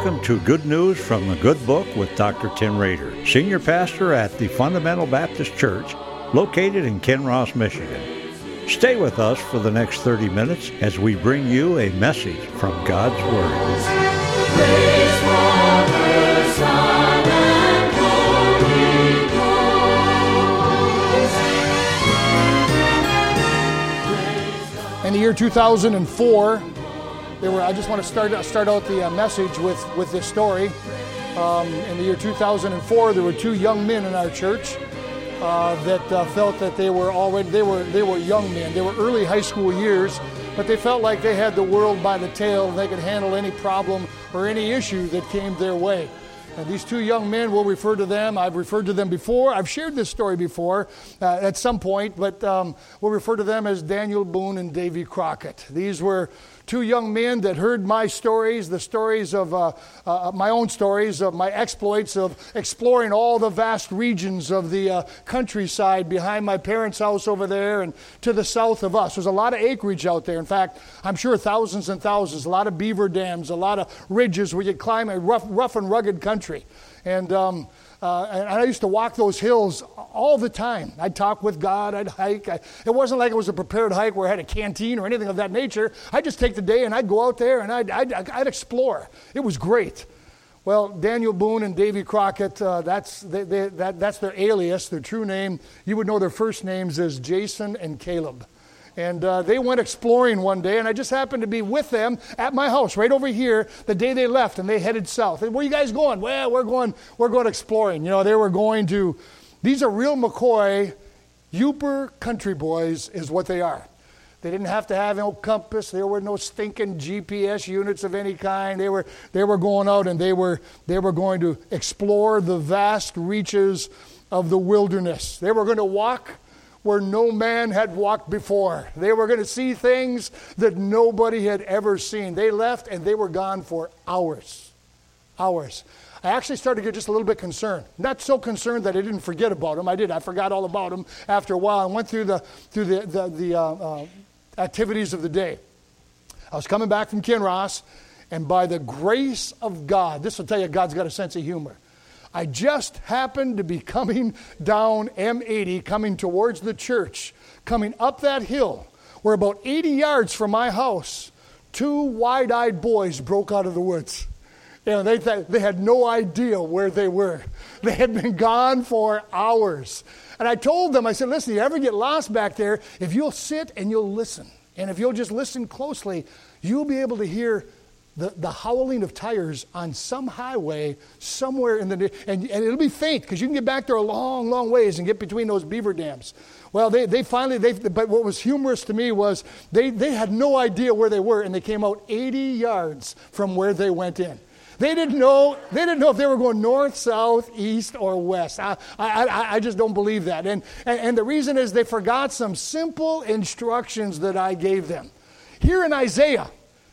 Welcome to Good News from the Good Book with Dr. Tim Rader, Senior Pastor at the Fundamental Baptist Church, located in Kinross, Michigan. Stay with us for the next 30 minutes as we bring you a message from God's Word. Praise Father, Son, and Holy Ghost. In the year 2004, I just want to start out the message with this story. In the year 2004, there were two young men in our church that felt that they were young men. They were early high school years, but they felt like they had the world by the tail and they could handle any problem or any issue that came their way. And these two young men, we'll refer to them. I've referred to them before. I've shared this story before at some point, but we'll refer to them as Daniel Boone and Davy Crockett. These were two young men that heard my stories, the stories of my own stories, of my exploits of exploring all the vast regions of the countryside behind my parents' house over there and to the south of us. There's a lot of acreage out there. In fact, I'm sure thousands and thousands, a lot of beaver dams, a lot of ridges where you climb a rough and rugged country. And I used to walk those hills all the time. I'd talk with God, I'd hike. It wasn't like it was a prepared hike where I had a canteen or anything of that nature. I'd just take the day and I'd go out there and I'd explore. It was great. Well, Daniel Boone and Davy Crockett, that's their alias, their true name. You would know their first names as Jason and Caleb. And they went exploring one day, and I just happened to be with them at my house right over here the day they left, and they headed south. And where are you guys going? Well, we're going exploring. You know, they were going to. These are real McCoy, Yooper country boys, is what they are. They didn't have to have no compass. There were no stinking GPS units of any kind. They were going out and they were going to explore the vast reaches of the wilderness. They were going to walk where no man had walked before. They were going to see things that nobody had ever seen. They left and they were gone for hours. Hours. I actually started to get just a little bit concerned. Not so concerned that I didn't forget about them. I did. I forgot all about them after a while. I went through the activities of the day. I was coming back from Kinross, and by the grace of God, this will tell you God's got a sense of humor. I just happened to be coming down M80, coming towards the church, coming up that hill, where about 80 yards from my house, two wide-eyed boys broke out of the woods. You know, they had no idea where they were. They had been gone for hours. And I told them, I said, listen, you ever get lost back there, if you'll sit and you'll listen, and if you'll just listen closely, you'll be able to hear the howling of tires on some highway somewhere in the... And it'll be faint, because you can get back there a long, long ways and get between those beaver dams. Well, but what was humorous to me was they had no idea where they were, and they came out 80 yards from where they went in. They didn't know if they were going north, south, east, or west. I just don't believe that. And the reason is they forgot some simple instructions that I gave them. Here in Isaiah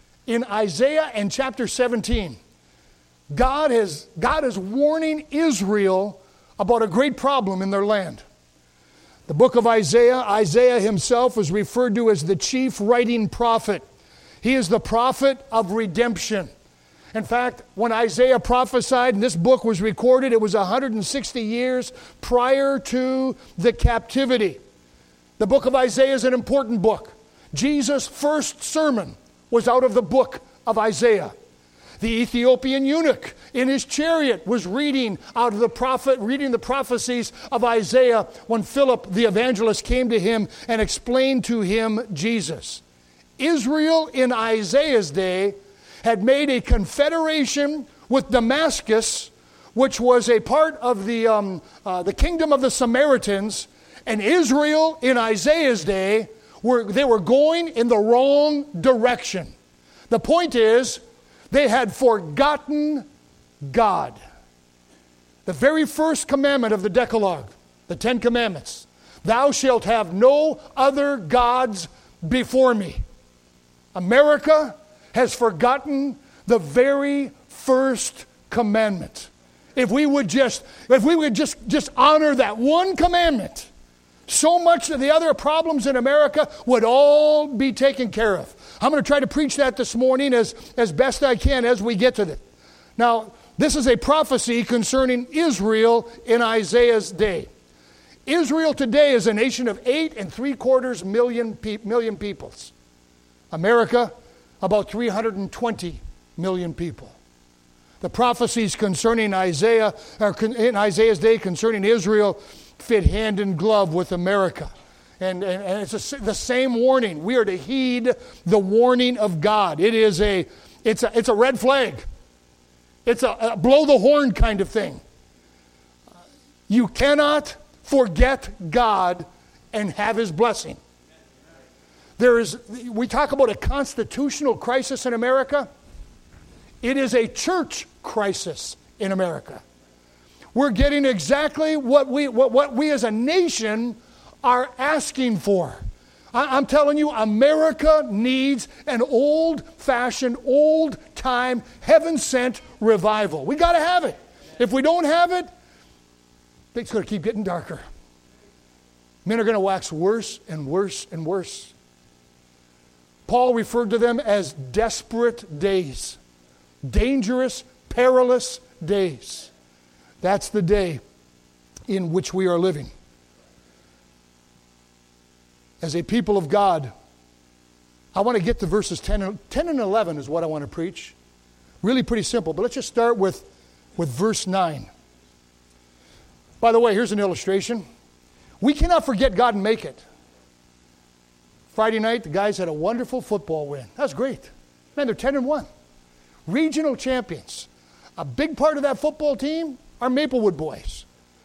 and chapter 17, God is warning Israel about a great problem in their land. The book of Isaiah himself was referred to as the chief writing prophet. He is the prophet of redemption. In fact, when Isaiah prophesied and this book was recorded, it was 160 years prior to the captivity. The book of Isaiah is an important book. Jesus' first sermon was out of the book of Isaiah. The Ethiopian eunuch in his chariot was reading the prophecies of Isaiah when Philip the evangelist came to him and explained to him Jesus. Israel in Isaiah's day had made a confederation with Damascus, which was a part of the kingdom of the Samaritans, and Israel in Isaiah's day, they were going in the wrong direction. The point is, they had forgotten God. The very first commandment of the Decalogue, the 10 Commandments, thou shalt have no other gods before me. America has forgotten the very first commandment. If we would just honor that one commandment, so much of the other problems in America would all be taken care of. I'm going to try to preach that this morning as best I can as we get to it. Now, this is a prophecy concerning Israel in Isaiah's day. Israel today is a nation of 8.75 million peoples. America, about 320 million people. The prophecies concerning Isaiah, or in Isaiah's day concerning Israel, fit hand in glove with America. And it's the same warning. We are to heed the warning of God. It's a red flag. It's a blow the horn kind of thing. You cannot forget God and have His blessing. We talk about a constitutional crisis in America. It is a church crisis in America. We're getting exactly what we as a nation are asking for. I'm telling you, America needs an old-fashioned, old-time, heaven-sent revival. We got to have it. If we don't have it, it's going to keep getting darker. Men are going to wax worse and worse and worse. Paul referred to them as desperate days. Dangerous, perilous days. That's the day in which we are living. As a people of God, I want to get to verses 10 and 11 is what I want to preach. Really pretty simple, but let's just start with verse 9. By the way, here's an illustration. We cannot forget God and make it. Friday night, the guys had a wonderful football win. That was great. Man, they're 10-1. Regional champions. A big part of that football team are Maplewood boys.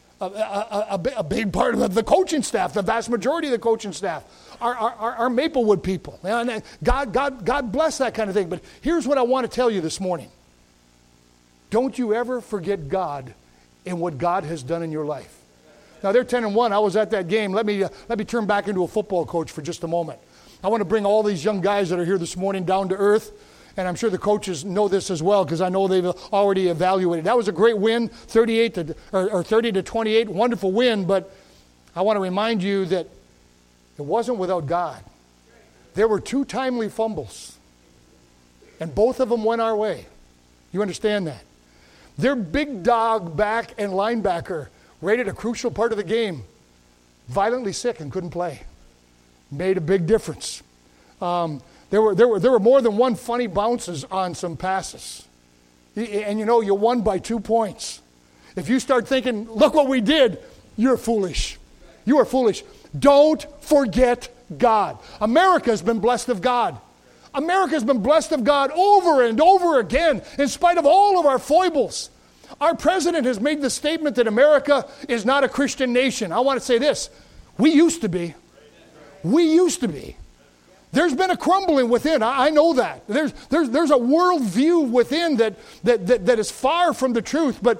A big part of the coaching staff, the vast majority of the coaching staff are Maplewood people. And God bless that kind of thing. But here's what I want to tell you this morning. Don't you ever forget God and what God has done in your life. Now they're 10-1. I was at that game. Let me turn back into a football coach for just a moment. I want to bring all these young guys that are here this morning down to earth. And I'm sure the coaches know this as well because I know they've already evaluated. That was a great win, 30-28, wonderful win. But I want to remind you that it wasn't without God. There were 2 timely fumbles, and both of them went our way. You understand that? Their big dog back and linebacker, right at a crucial part of the game, violently sick and couldn't play. Made a big difference. There were more than one funny bounces on some passes. And you know, you won by 2 points. If you start thinking, look what we did, you're foolish. You are foolish. Don't forget God. America's been blessed of God. America's been blessed of God over and over again, in spite of all of our foibles. Our president has made the statement that America is not a Christian nation. I want to say this. We used to be. We used to be. There's been a crumbling within. I know that. There's a worldview within that is far from the truth. But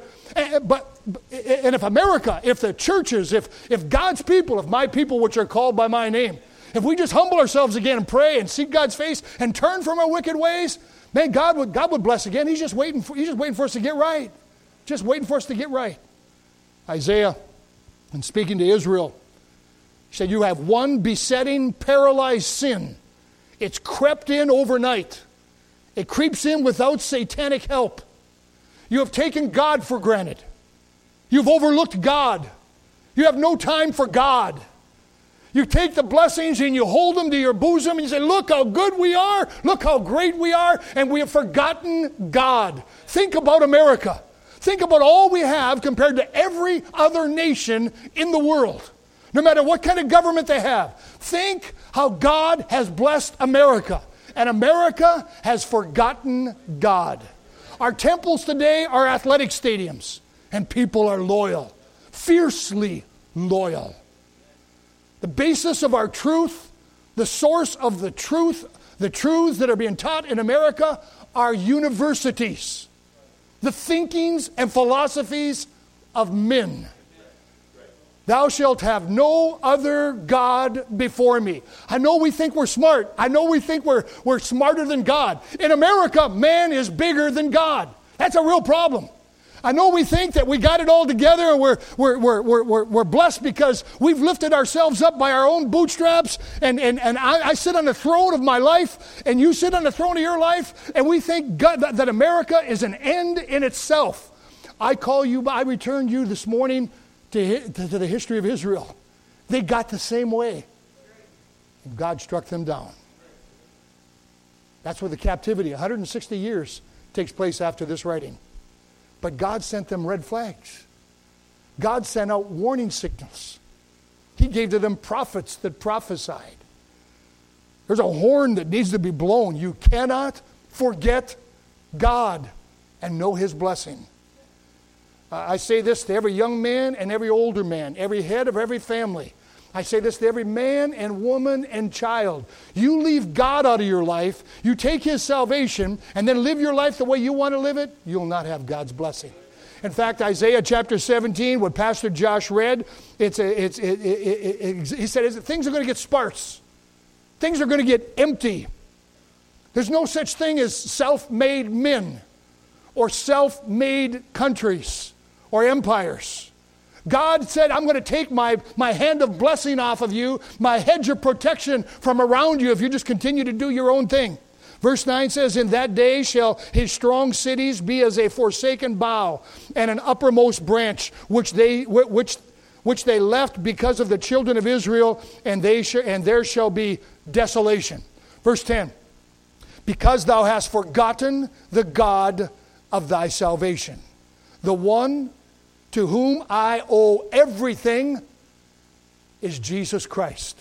if America, if the churches, if God's people, if my people which are called by my name, if we just humble ourselves again and pray and seek God's face and turn from our wicked ways, man, God would bless again. He's just waiting for us to get right. Just waiting for us to get right. Isaiah, in speaking to Israel, said, you have one besetting, paralyzed sin. It's crept in overnight. It creeps in without satanic help. You have taken God for granted. You've overlooked God. You have no time for God. You take the blessings and you hold them to your bosom and you say, look how good we are. Look how great we are. And we have forgotten God. Think about America. Think about all we have compared to every other nation in the world. No matter what kind of government they have. Think how God has blessed America. And America has forgotten God. Our temples today are athletic stadiums. And people are loyal. Fiercely loyal. The basis of our truth, the source of the truths that are being taught in America are universities. The thinkings and philosophies of men. Thou shalt have no other God before me. I know we think we're smart. I know we think we're smarter than God. In America, man is bigger than God. That's a real problem. I know we think that we got it all together and we're blessed because we've lifted ourselves up by our own bootstraps, and I sit on the throne of my life and you sit on the throne of your life, and we think that America is an end in itself. I return you this morning to the history of Israel. They got the same way. And God struck them down. That's where the captivity, 160 years, takes place after this writing. But God sent them red flags. God sent out warning signals. He gave to them prophets that prophesied. There's a horn that needs to be blown. You cannot forget God and know His blessing. I say this to every young man and every older man, every head of every family. I say this to every man and woman and child. You leave God out of your life, you take His salvation, and then live your life the way you want to live it, you'll not have God's blessing. In fact, Isaiah chapter 17, what Pastor Josh read, he said things are going to get sparse. Things are going to get empty. There's no such thing as self-made men or self-made countries or empires. God said, I'm going to take my hand of blessing off of you, my hedge of protection from around you if you just continue to do your own thing. Verse 9 says, in that day shall his strong cities be as a forsaken bough and an uppermost branch, which they left because of the children of Israel, and there shall be desolation. Verse 10, because thou hast forgotten the God of thy salvation, the one to whom I owe everything is Jesus Christ.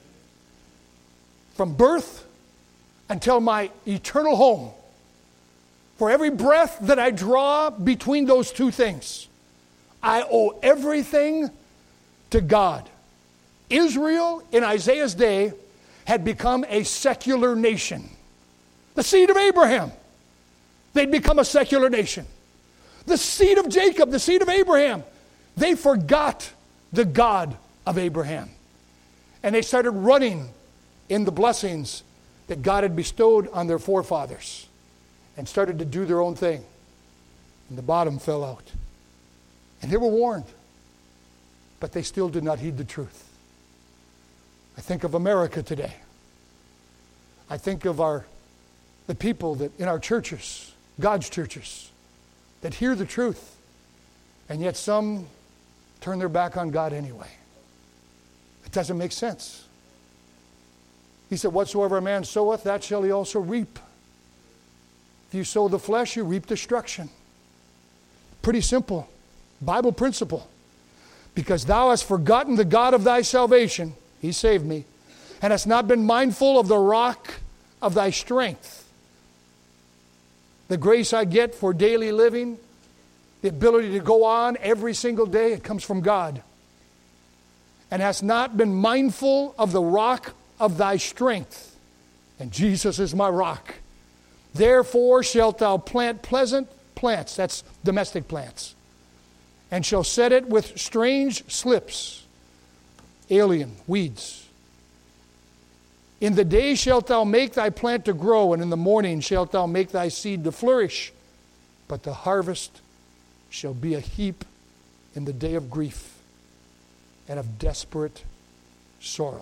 From birth until my eternal home, for every breath that I draw between those two things, I owe everything to God. Israel in Isaiah's day had become a secular nation. The seed of Abraham. They'd become a secular nation. The seed of Jacob, the seed of Abraham. They forgot the God of Abraham. And they started running in the blessings that God had bestowed on their forefathers and started to do their own thing. And the bottom fell out. And they were warned. But they still did not heed the truth. I think of America today. I think of the people that in our churches, God's churches, that hear the truth, and yet some turn their back on God anyway. It doesn't make sense. He said, whatsoever a man soweth, that shall he also reap. If you sow the flesh, you reap destruction. Pretty simple. Bible principle. Because thou hast forgotten the God of thy salvation, He saved me, and hast not been mindful of the rock of thy strength. The grace I get for daily living, the ability to go on every single day, it comes from God. And hast not been mindful of the rock of thy strength. And Jesus is my rock. Therefore shalt thou plant pleasant plants, that's domestic plants, and shall set it with strange slips, alien weeds. In the day shalt thou make thy plant to grow, and in the morning shalt thou make thy seed to flourish. But the harvest shall be a heap in the day of grief and of desperate sorrow.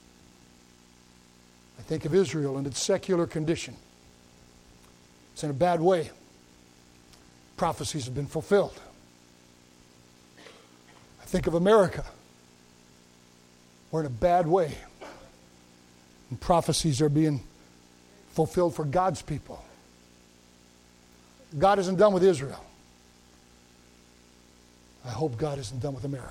I think of Israel and its secular condition. It's in a bad way. Prophecies have been fulfilled. I think of America. We're in a bad way. And prophecies are being fulfilled for God's people. God isn't done with Israel. I hope God isn't done with America.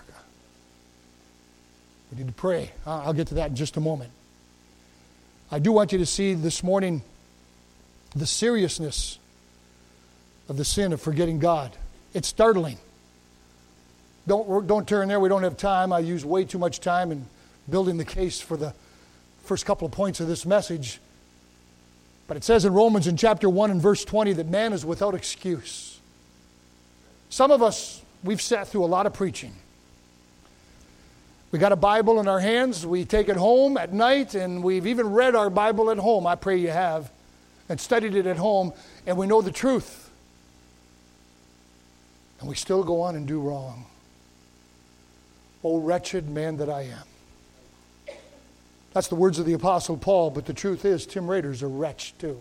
We need to pray. I'll get to that in just a moment. I do want you to see this morning the seriousness of the sin of forgetting God. It's startling. Don't turn there. We don't have time. I use way too much time in building the case for the first couple of points of this message. But it says in Romans in chapter 1 and verse 20 that man is without excuse. Some of us, we've sat through a lot of preaching. We got a Bible in our hands. We take it home at night, and we've even read our Bible at home. I pray you have. And studied it at home, and we know the truth. And we still go on and do wrong. Oh, wretched man that I am. That's the words of the Apostle Paul, but the truth is, Tim Rader's a wretch too.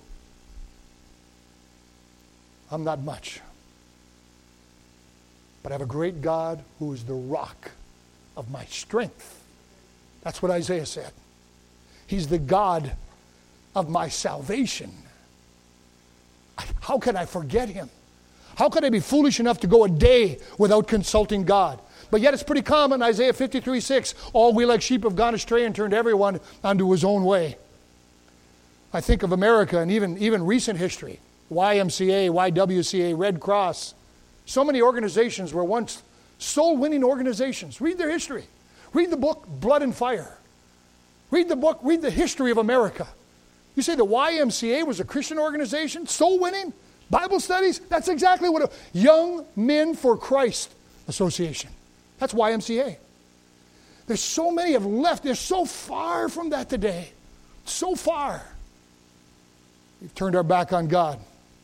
I'm not much. But I have a great God who is the rock of my strength. That's what Isaiah said. He's the God of my salvation. How can I forget him? How could I be foolish enough to go a day without consulting God? But yet it's pretty common, Isaiah 53:6, all we like sheep have gone astray and turned everyone unto his own way. I think of America and even recent history, YMCA, YWCA, Red Cross. So many organizations were once soul-winning organizations. Read their history. Read the book, Blood and Fire. Read the history of America. You say the YMCA was a Christian organization, soul-winning, Bible studies? That's exactly what Young Men for Christ Association. That's YMCA. There's so many have left. They're so far from that today. So far. We've turned our back on God.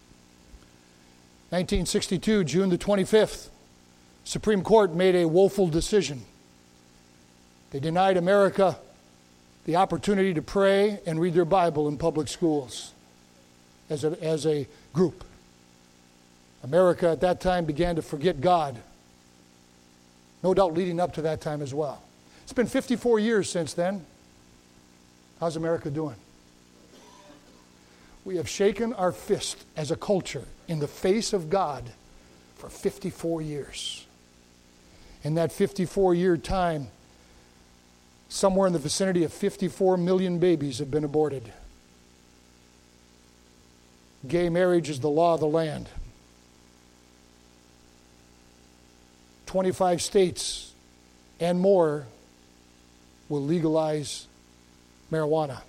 1962, June the 25th, Supreme Court made a woeful decision. They denied America the opportunity to pray and read their Bible in public schools as a group. America at that time began to forget God. No doubt leading up to that time as well. It's been 54 years since then. How's America doing? We have shaken our fist as a culture in the face of God for 54 years. In that 54-year time, somewhere in the vicinity of 54 million babies have been aborted. Gay marriage is the law of the land. 25 states and more will legalize marijuana.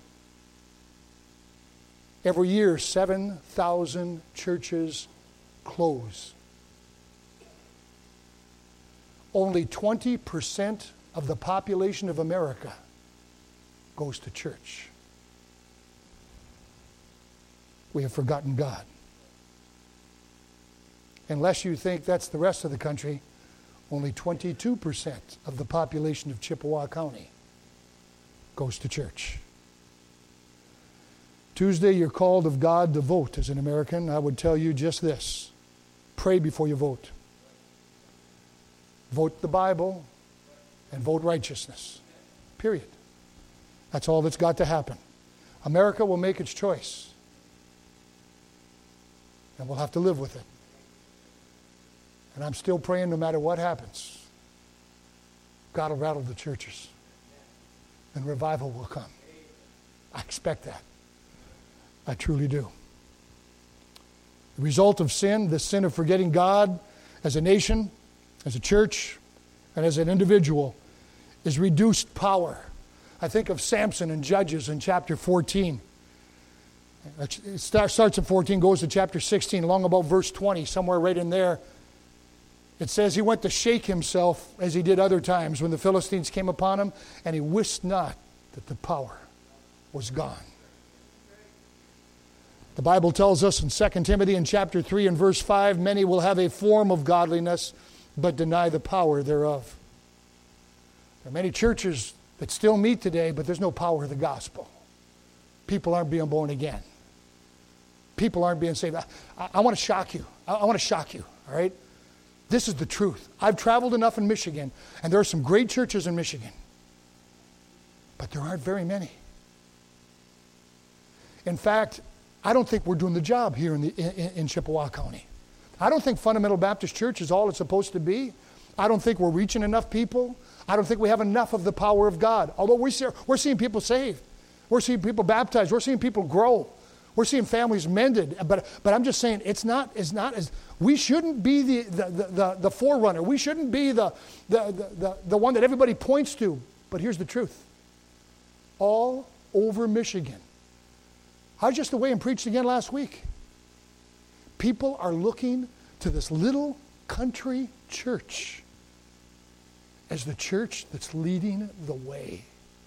Every year, 7,000 churches close. Only 20% of the population of America goes to church. We have forgotten God. Unless you think that's the rest of the country, only 22% of the population of Chippewa County goes to church. Tuesday, you're called of God to vote as an American. I would tell you just this. Pray before you vote. Vote the Bible and vote righteousness. Period. That's all that's got to happen. America will make its choice. And we'll have to live with it. And I'm still praying no matter what happens, God will rattle the churches. And revival will come. I expect that. I truly do. The result of sin, the sin of forgetting God as a nation, as a church, and as an individual, is reduced power. I think of Samson in Judges in chapter 14. It starts at 14, goes to chapter 16, along about verse 20, somewhere right in there. It says he went to shake himself as he did other times when the Philistines came upon him, and he wist not that the power was gone. The Bible tells us in 2 Timothy in chapter 3 and verse 5, many will have a form of godliness, but deny the power thereof. There are many churches that still meet today, but there's no power of the gospel. People aren't being born again. People aren't being saved. I want to shock you. I want to shock you, all right? This is the truth. I've traveled enough in Michigan, and there are some great churches in Michigan, but there aren't very many. In fact, I don't think we're doing the job here in Chippewa County. I don't think Fundamental Baptist Church is all it's supposed to be. I don't think we're reaching enough people. I don't think we have enough of the power of God. Although we're seeing people saved. We're seeing people baptized. We're seeing people grow. We're seeing families mended. But I'm just saying it's not as we shouldn't be the forerunner. We shouldn't be the one that everybody points to. But here's the truth. All over Michigan. I was just away and preached again last week. People are looking to this little country church as the church that's leading the way.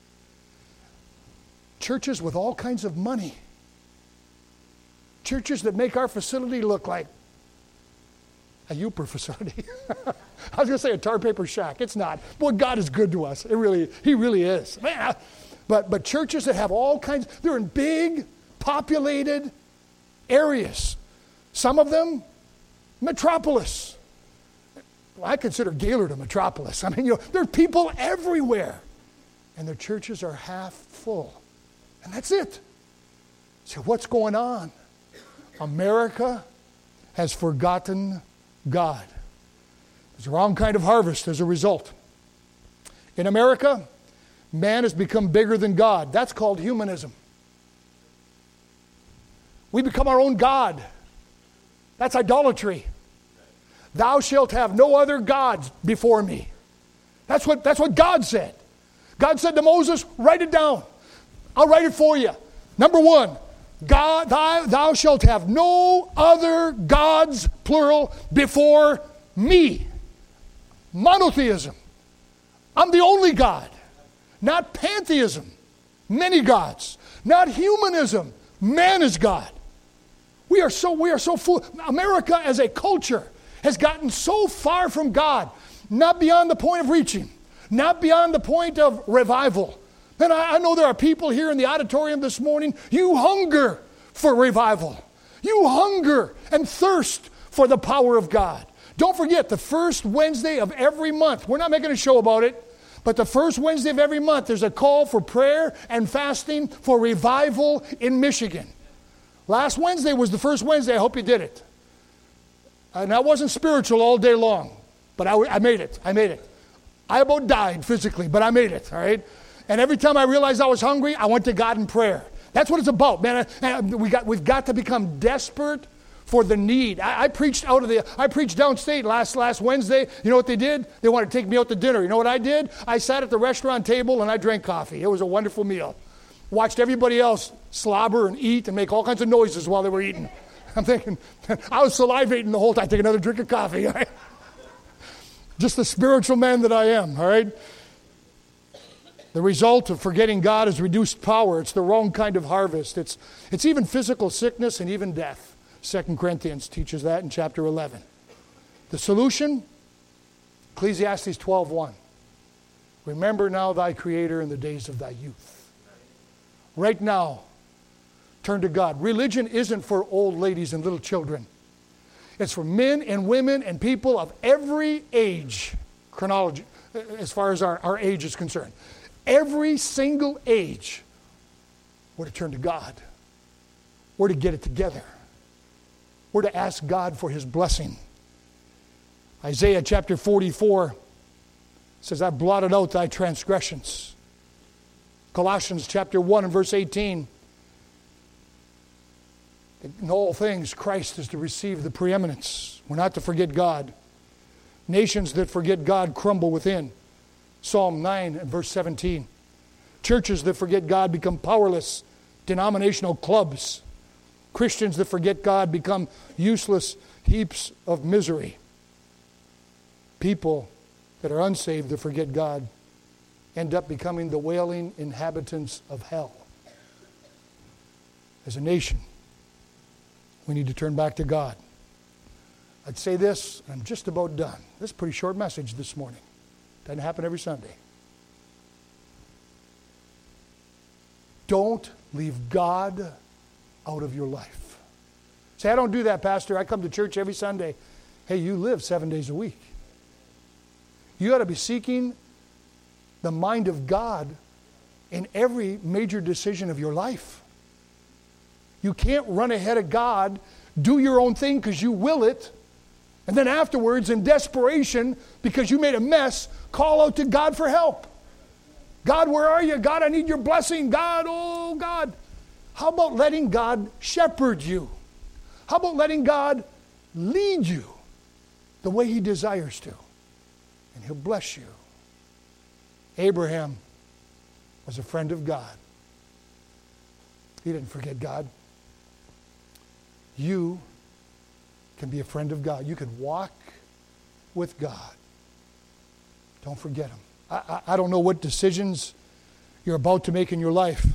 Churches with all kinds of money. Churches that make our facility look like a Youper facility. I was going to say a tar paper shack. It's not. Boy, God is good to us. He really is. Man, but churches that have all kinds, they're in big, populated areas. Some of them, metropolis. Well, I consider Gaylord a metropolis. I mean, there are people everywhere. And their churches are half full. And that's it. So what's going on? America has forgotten God. There's the wrong kind of harvest as a result. In America, man has become bigger than God. That's called humanism. We become our own God. That's idolatry. Thou shalt have no other gods before me. That's what God said. God said to Moses, write it down. I'll write it for you. Number one, God, thou shalt have no other gods, plural, before me. Monotheism. I'm the only God. Not pantheism. Many gods. Not humanism. Man is God. We are so full. America as a culture has gotten so far from God, not beyond the point of reaching, not beyond the point of revival. And I know there are people here in the auditorium this morning, you hunger for revival. You hunger and thirst for the power of God. Don't forget, the first Wednesday of every month, we're not making a show about it, but the first Wednesday of every month, there's a call for prayer and fasting for revival in Michigan. Last Wednesday was the first Wednesday. I hope you did it. And I wasn't spiritual all day long, but I made it. I about died physically, but I made it, all right? And every time I realized I was hungry, I went to God in prayer. That's what it's about, man. We've got to become desperate for the need. I preached downstate last Wednesday. You know what they did? They wanted to take me out to dinner. You know what I did? I sat at the restaurant table and I drank coffee. It was a wonderful meal. Watched everybody else slobber and eat and make all kinds of noises while they were eating. I'm thinking, I was salivating the whole time. Take another drink of coffee. Right? Just the spiritual man that I am, all right? The result of forgetting God is reduced power. It's the wrong kind of harvest. It's even physical sickness and even death. 2 Corinthians teaches that in chapter 11. The solution? Ecclesiastes 12:1. Remember now thy Creator in the days of thy youth. Right now, turn to God. Religion isn't for old ladies and little children. It's for men and women and people of every age, chronology, as far as our age is concerned. Every single age, we're to turn to God. We're to get it together. We're to ask God for His blessing. Isaiah chapter 44 says, I've blotted out thy transgressions. Colossians chapter 1 and verse 18. In all things, Christ is to receive the preeminence. We're not to forget God. Nations that forget God crumble within. Psalm 9 and verse 17. Churches that forget God become powerless, denominational clubs. Christians that forget God become useless heaps of misery. People that are unsaved that forget God end up becoming the wailing inhabitants of hell. As a nation, we need to turn back to God. I'd say this, and I'm just about done. This is a pretty short message this morning. Doesn't happen every Sunday. Don't leave God out of your life. Say, I don't do that, Pastor. I come to church every Sunday. Hey, you live 7 days a week. You ought to be seeking the mind of God in every major decision of your life. You can't run ahead of God, do your own thing because you will it, and then afterwards, in desperation, because you made a mess, call out to God for help. God, where are you? God, I need your blessing. God, oh God. How about letting God shepherd you? How about letting God lead you the way He desires to? And He'll bless you. Abraham was a friend of God. He didn't forget God. You can be a friend of God. You can walk with God. Don't forget Him. I don't know what decisions you're about to make in your life,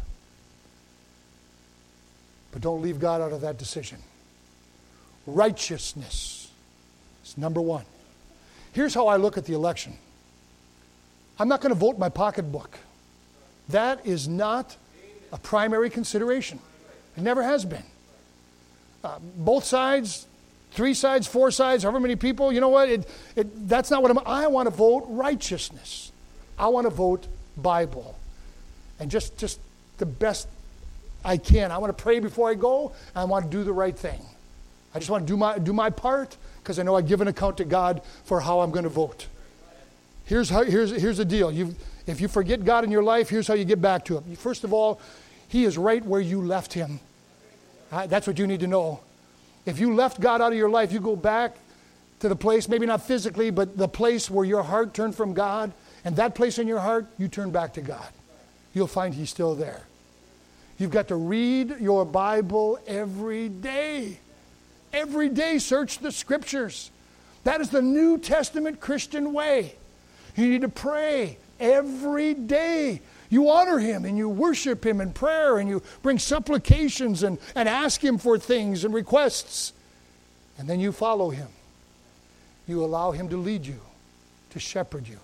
but don't leave God out of that decision. Righteousness It's number one. Here's how I look at the election. I'm not going to vote my pocketbook. That is not a primary consideration. It never has been. Both sides, 3 sides, 4 sides, however many people, you know what? That's not what I want to vote righteousness. I want to vote Bible. And just the best I can. I want to pray before I go. I want to do the right thing. I just want to do my part because I know I give an account to God for how I'm going to vote. Here's the deal. If you forget God in your life, here's how you get back to Him. First of all, He is right where you left Him. That's what you need to know. If you left God out of your life, you go back to the place, maybe not physically, but the place where your heart turned from God, and that place in your heart, you turn back to God. You'll find He's still there. You've got to read your Bible every day. Every day, search the Scriptures. That is the New Testament Christian way. You need to pray every day. You honor Him and you worship Him in prayer and you bring supplications and ask Him for things and requests. And then you follow Him. You allow Him to lead you, to shepherd you.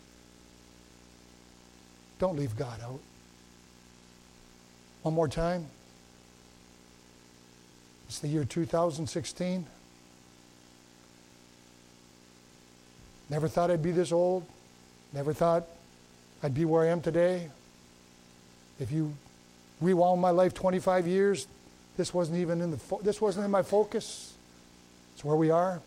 Don't leave God out. One more time. It's the year 2016. Never thought I'd be this old. Never thought I'd be where I am today. If you rewound my life 25 years, this wasn't even in my focus. It's where we are.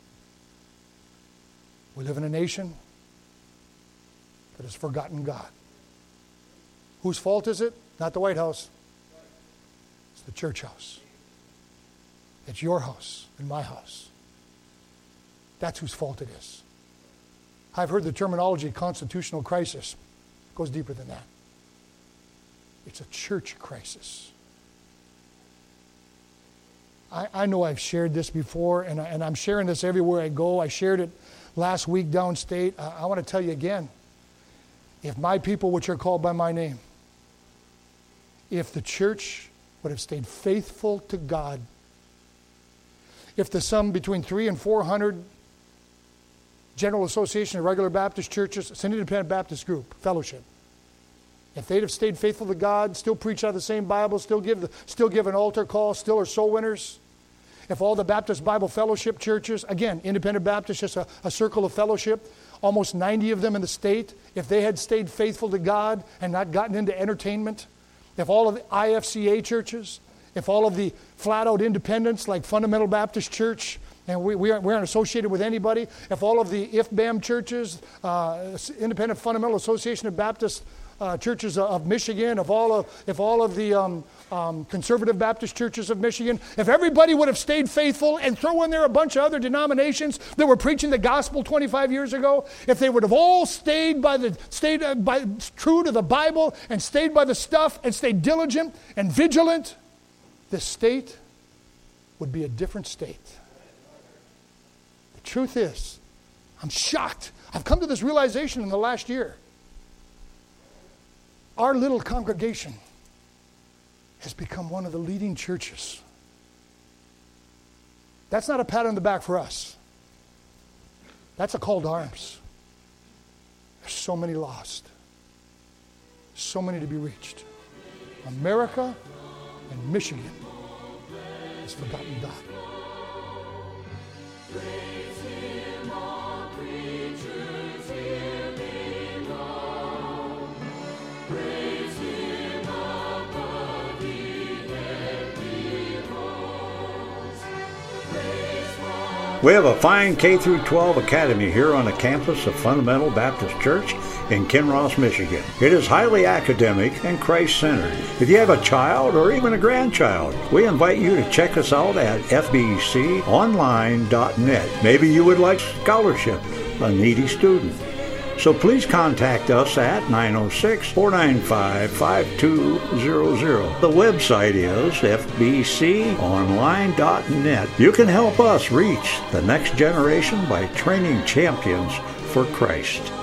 We live in a nation that has forgotten God. Whose fault is it? Not the White House. It's the church house. It's your house and my house. That's whose fault it is. I've heard the terminology constitutional crisis. It goes deeper than that. It's a church crisis. I know I've shared this before, and I'm sharing this everywhere I go. I shared it last week downstate. I want to tell you again. If my people, which are called by my name, if the church would have stayed faithful to God, if the sum between 300 and 400 General Association of Regular Baptist Churches, it's an independent Baptist group, fellowship. If they'd have stayed faithful to God, still preach out of the same Bible, still give an altar call, still are soul winners. If all the Baptist Bible Fellowship churches, again, independent Baptist, just a circle of fellowship, almost 90 of them in the state, if they had stayed faithful to God and not gotten into entertainment, if all of the IFCA churches, if all of the flat-out independents like Fundamental Baptist Church, and we aren't associated with anybody, if all of the IFBAM churches, Independent Fundamental Association of Baptist Churches of Michigan, if all of the Conservative Baptist Churches of Michigan, if everybody would have stayed faithful and throw in there a bunch of other denominations that were preaching the gospel 25 years ago, if they would have all stayed true to the Bible and stayed by the stuff and stayed diligent and vigilant, this state would be a different state. The truth is, I'm shocked. I've come to this realization in the last year. Our little congregation has become one of the leading churches. That's not a pat on the back for us. That's a call to arms. There's so many lost. So many to be reached. America and Michigan has forgotten God. We have a fine K-12 academy here on the campus of Fundamental Baptist Church in Kinross, Michigan. It is highly academic and Christ-centered. If you have a child or even a grandchild, we invite you to check us out at fbconline.net. Maybe you would like scholarship, a needy student. So please contact us at 906-495-5200. The website is fbconline.net. You can help us reach the next generation by training champions for Christ.